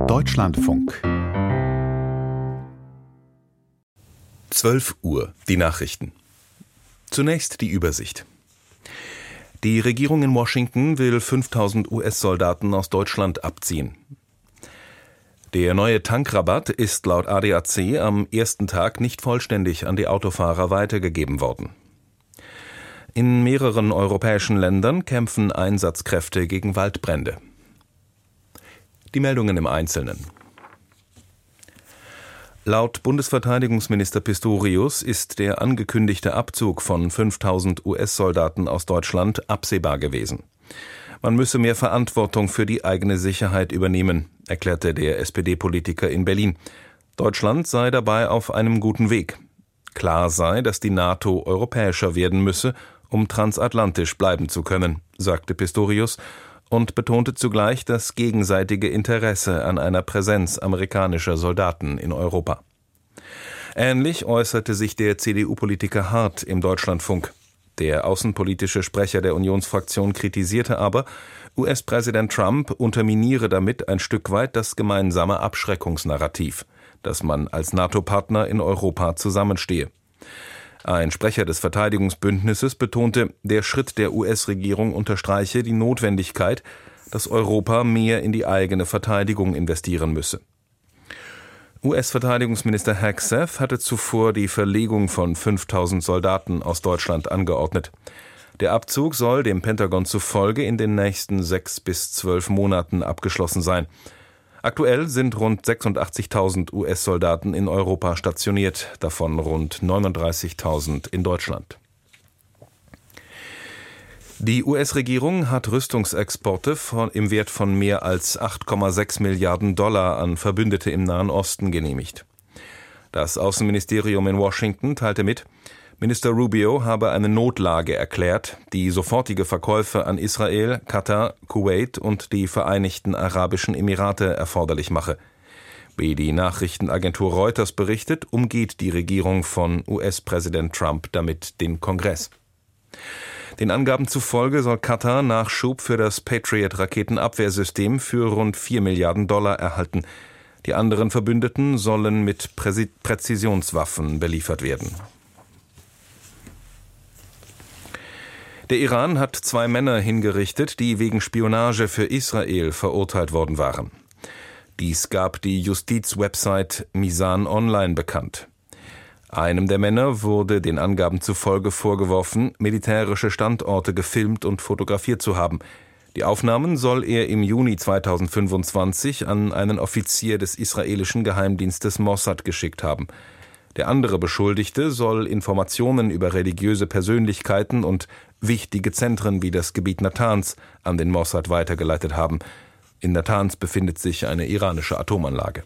Deutschlandfunk. 12 Uhr, die Nachrichten. Zunächst die Übersicht. Die Regierung in Washington will 5000 US-Soldaten aus Deutschland abziehen. Der neue Tankrabatt ist laut ADAC am ersten Tag nicht vollständig an die Autofahrer weitergegeben worden. In mehreren europäischen Ländern kämpfen Einsatzkräfte gegen Waldbrände. Die Meldungen im Einzelnen. Laut Bundesverteidigungsminister Pistorius ist der angekündigte Abzug von 5000 US-Soldaten aus Deutschland absehbar gewesen. Man müsse mehr Verantwortung für die eigene Sicherheit übernehmen, erklärte der SPD-Politiker in Berlin. Deutschland sei dabei auf einem guten Weg. Klar sei, dass die NATO europäischer werden müsse, um transatlantisch bleiben zu können, sagte Pistorius und betonte zugleich das gegenseitige Interesse an einer Präsenz amerikanischer Soldaten in Europa. Ähnlich äußerte sich der CDU-Politiker Hart im Deutschlandfunk. Der außenpolitische Sprecher der Unionsfraktion kritisierte aber, US-Präsident Trump unterminiere damit ein Stück weit das gemeinsame Abschreckungsnarrativ, dass man als NATO-Partner in Europa zusammenstehe. Ein Sprecher des Verteidigungsbündnisses betonte, der Schritt der US-Regierung unterstreiche die Notwendigkeit, dass Europa mehr in die eigene Verteidigung investieren müsse. US-Verteidigungsminister Hegseth hatte zuvor die Verlegung von 5000 Soldaten aus Deutschland angeordnet. Der Abzug soll dem Pentagon zufolge in den nächsten 6 bis 12 Monaten abgeschlossen sein. Aktuell sind rund 86.000 US-Soldaten in Europa stationiert, davon rund 39.000 in Deutschland. Die US-Regierung hat Rüstungsexporte im Wert von mehr als 8,6 Milliarden Dollar an Verbündete im Nahen Osten genehmigt. Das Außenministerium in Washington teilte mit, Minister Rubio habe eine Notlage erklärt, die sofortige Verkäufe an Israel, Katar, Kuwait und die Vereinigten Arabischen Emirate erforderlich mache. Wie die Nachrichtenagentur Reuters berichtet, umgeht die Regierung von US-Präsident Trump damit den Kongress. Den Angaben zufolge soll Katar Nachschub für das Patriot-Raketenabwehrsystem für rund 4 Milliarden Dollar erhalten. Die anderen Verbündeten sollen mit Präzisionswaffen beliefert werden. Der Iran hat 2 Männer hingerichtet, die wegen Spionage für Israel verurteilt worden waren. Dies gab die Justizwebsite Mizan Online bekannt. Einem der Männer wurde den Angaben zufolge vorgeworfen, militärische Standorte gefilmt und fotografiert zu haben. Die Aufnahmen soll er im Juni 2025 an einen Offizier des israelischen Geheimdienstes Mossad geschickt haben. Der andere Beschuldigte soll Informationen über religiöse Persönlichkeiten und wichtige Zentren wie das Gebiet Natanz an den Mossad weitergeleitet haben. In Natanz befindet sich eine iranische Atomanlage.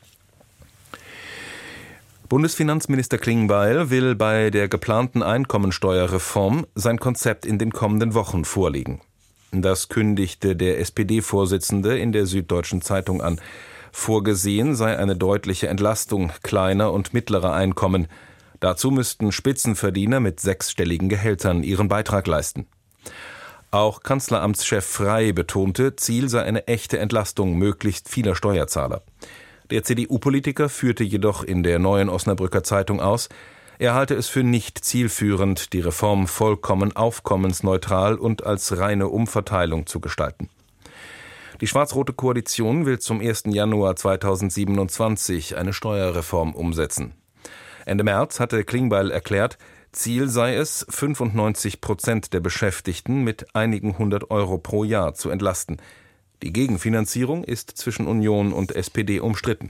Bundesfinanzminister Klingbeil will bei der geplanten Einkommensteuerreform sein Konzept in den kommenden Wochen vorlegen. Das kündigte der SPD-Vorsitzende in der Süddeutschen Zeitung an. Vorgesehen sei eine deutliche Entlastung kleiner und mittlerer Einkommen. Dazu müssten Spitzenverdiener mit 6-stelligen Gehältern ihren Beitrag leisten. Auch Kanzleramtschef Frey betonte, Ziel sei eine echte Entlastung möglichst vieler Steuerzahler. Der CDU-Politiker führte jedoch in der Neuen Osnabrücker Zeitung aus, er halte es für nicht zielführend, die Reform vollkommen aufkommensneutral und als reine Umverteilung zu gestalten. Die schwarz-rote Koalition will zum 1. Januar 2027 eine Steuerreform umsetzen. Ende März hatte Klingbeil erklärt, Ziel sei es, 95% der Beschäftigten mit einigen 100 Euro pro Jahr zu entlasten. Die Gegenfinanzierung ist zwischen Union und SPD umstritten.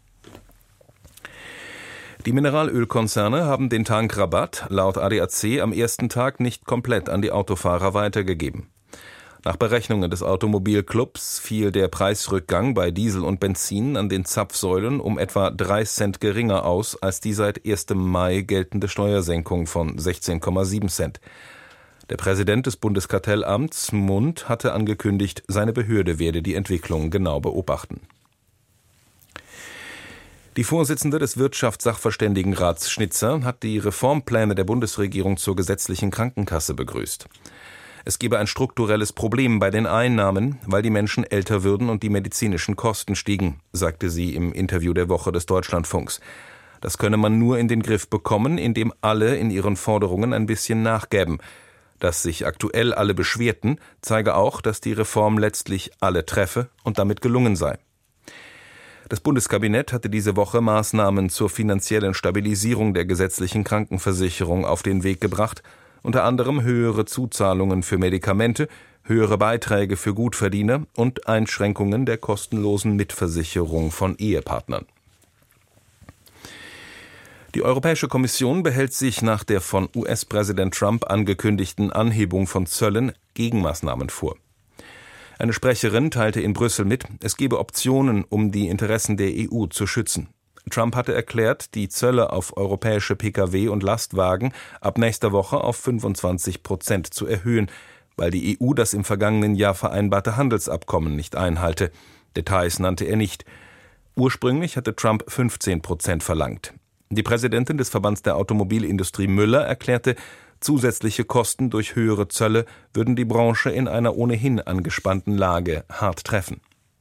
Die Mineralölkonzerne haben den Tankrabatt laut ADAC am ersten Tag nicht komplett an die Autofahrer weitergegeben. Nach Berechnungen des Automobilclubs fiel der Preisrückgang bei Diesel und Benzin an den Zapfsäulen um etwa 3 Cent geringer aus als die seit 1. Mai geltende Steuersenkung von 16,7 Cent. Der Präsident des Bundeskartellamts, Mund, hatte angekündigt, seine Behörde werde die Entwicklung genau beobachten. Die Vorsitzende des Wirtschaftssachverständigenrats Schnitzer hat die Reformpläne der Bundesregierung zur gesetzlichen Krankenkasse begrüßt. Es gebe ein strukturelles Problem bei den Einnahmen, weil die Menschen älter würden und die medizinischen Kosten stiegen, sagte sie im Interview der Woche des Deutschlandfunks. Das könne man nur in den Griff bekommen, indem alle in ihren Forderungen ein bisschen nachgäben. Dass sich aktuell alle beschwerten, zeige auch, dass die Reform letztlich alle treffe und damit gelungen sei. Das Bundeskabinett hatte diese Woche Maßnahmen zur finanziellen Stabilisierung der gesetzlichen Krankenversicherung auf den Weg gebracht, unter anderem höhere Zuzahlungen für Medikamente, höhere Beiträge für Gutverdiener und Einschränkungen der kostenlosen Mitversicherung von Ehepartnern. Die Europäische Kommission behält sich nach der von US-Präsident Trump angekündigten Anhebung von Zöllen Gegenmaßnahmen vor. Eine Sprecherin teilte in Brüssel mit, es gebe Optionen, um die Interessen der EU zu schützen. Trump hatte erklärt, die Zölle auf europäische Pkw und Lastwagen ab nächster Woche auf 25% zu erhöhen, weil die EU das im vergangenen Jahr vereinbarte Handelsabkommen nicht einhalte. Details nannte er nicht. Ursprünglich hatte Trump 15% verlangt. Die Präsidentin des Verbands der Automobilindustrie Müller erklärte, zusätzliche Kosten durch höhere Zölle würden die Branche in einer ohnehin angespannten Lage hart treffen.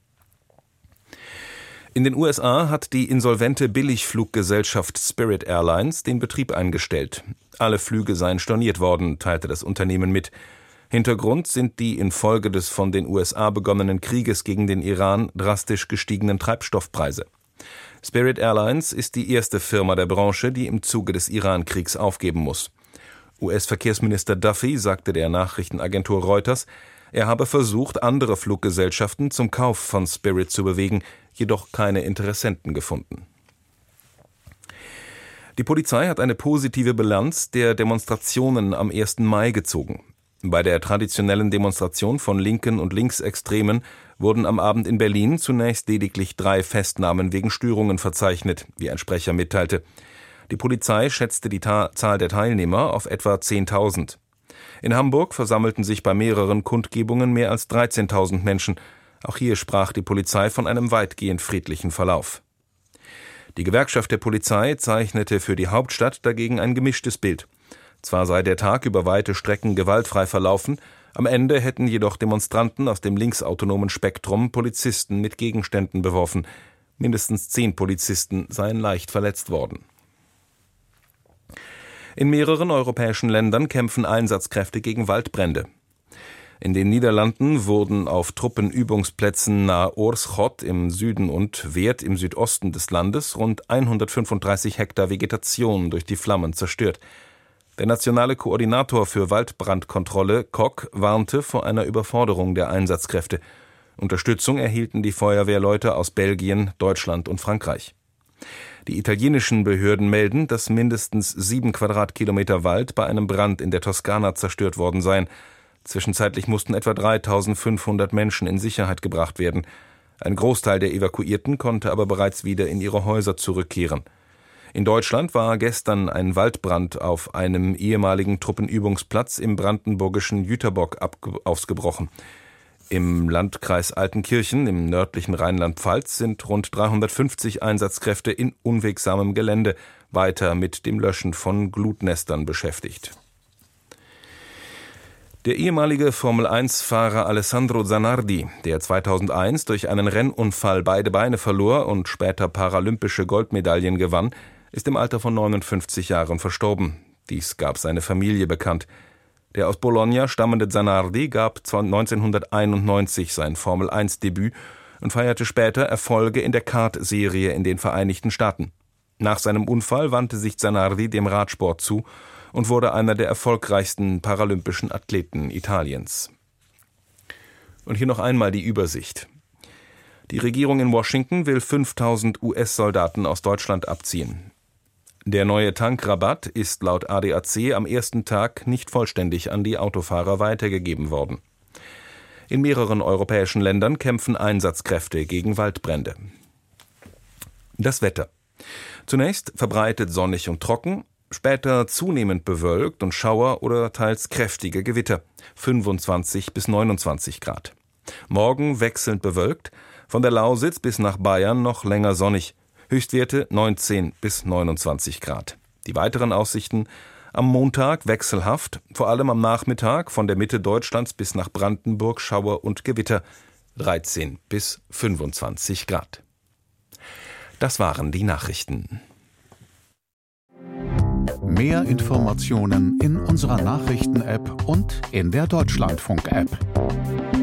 In den USA hat die insolvente Billigfluggesellschaft Spirit Airlines den Betrieb eingestellt. Alle Flüge seien storniert worden, teilte das Unternehmen mit. Hintergrund sind die infolge des von den USA begonnenen Krieges gegen den Iran drastisch gestiegenen Treibstoffpreise. Spirit Airlines ist die erste Firma der Branche, die im Zuge des Iran-Kriegs aufgeben muss. US-Verkehrsminister Duffy sagte der Nachrichtenagentur Reuters, er habe versucht, andere Fluggesellschaften zum Kauf von Spirit zu bewegen, jedoch keine Interessenten gefunden. Die Polizei hat eine positive Bilanz der Demonstrationen am 1. Mai gezogen. Bei der traditionellen Demonstration von Linken und Linksextremen wurden am Abend in Berlin zunächst lediglich 3 Festnahmen wegen Störungen verzeichnet, wie ein Sprecher mitteilte. Die Polizei schätzte die Zahl der Teilnehmer auf etwa 10.000. In Hamburg versammelten sich bei mehreren Kundgebungen mehr als 13.000 Menschen. Auch hier sprach die Polizei von einem weitgehend friedlichen Verlauf. Die Gewerkschaft der Polizei zeichnete für die Hauptstadt dagegen ein gemischtes Bild. Zwar sei der Tag über weite Strecken gewaltfrei verlaufen, am Ende hätten jedoch Demonstranten aus dem linksautonomen Spektrum Polizisten mit Gegenständen beworfen. Mindestens 10 Polizisten seien leicht verletzt worden. In mehreren europäischen Ländern kämpfen Einsatzkräfte gegen Waldbrände. In den Niederlanden wurden auf Truppenübungsplätzen nahe Oorschot im Süden und Weert im Südosten des Landes rund 135 Hektar Vegetation durch die Flammen zerstört. Der nationale Koordinator für Waldbrandkontrolle, Kok, warnte vor einer Überforderung der Einsatzkräfte. Unterstützung erhielten die Feuerwehrleute aus Belgien, Deutschland und Frankreich. Die italienischen Behörden melden, dass mindestens 7 Quadratkilometer Wald bei einem Brand in der Toskana zerstört worden seien. Zwischenzeitlich mussten etwa 3.500 Menschen in Sicherheit gebracht werden. Ein Großteil der Evakuierten konnte aber bereits wieder in ihre Häuser zurückkehren. In Deutschland war gestern ein Waldbrand auf einem ehemaligen Truppenübungsplatz im brandenburgischen Jüterbock ausgebrochen. Im Landkreis Altenkirchen im nördlichen Rheinland-Pfalz sind rund 350 Einsatzkräfte in unwegsamem Gelände weiter mit dem Löschen von Glutnestern beschäftigt. Der ehemalige Formel-1-Fahrer Alessandro Zanardi, der 2001 durch einen Rennunfall beide Beine verlor und später paralympische Goldmedaillen gewann, ist im Alter von 59 Jahren verstorben. Dies gab seine Familie bekannt. Der aus Bologna stammende Zanardi gab 1991 sein Formel-1-Debüt und feierte später Erfolge in der Kart-Serie in den Vereinigten Staaten. Nach seinem Unfall wandte sich Zanardi dem Radsport zu und wurde einer der erfolgreichsten paralympischen Athleten Italiens. Und hier noch einmal die Übersicht. Die Regierung in Washington will 5.000 US-Soldaten aus Deutschland abziehen. Der neue Tankrabatt ist laut ADAC am ersten Tag nicht vollständig an die Autofahrer weitergegeben worden. In mehreren europäischen Ländern kämpfen Einsatzkräfte gegen Waldbrände. Das Wetter. Zunächst verbreitet sonnig und trocken, später zunehmend bewölkt und Schauer oder teils kräftige Gewitter, 25 bis 29 Grad. Morgen wechselnd bewölkt, von der Lausitz bis nach Bayern noch länger sonnig, Höchstwerte 19 bis 29 Grad. Die weiteren Aussichten: Am Montag wechselhaft, vor allem am Nachmittag von der Mitte Deutschlands bis nach Brandenburg Schauer und Gewitter, 13 bis 25 Grad. Das waren die Nachrichten. Mehr Informationen in unserer Nachrichten-App und in der Deutschlandfunk-App.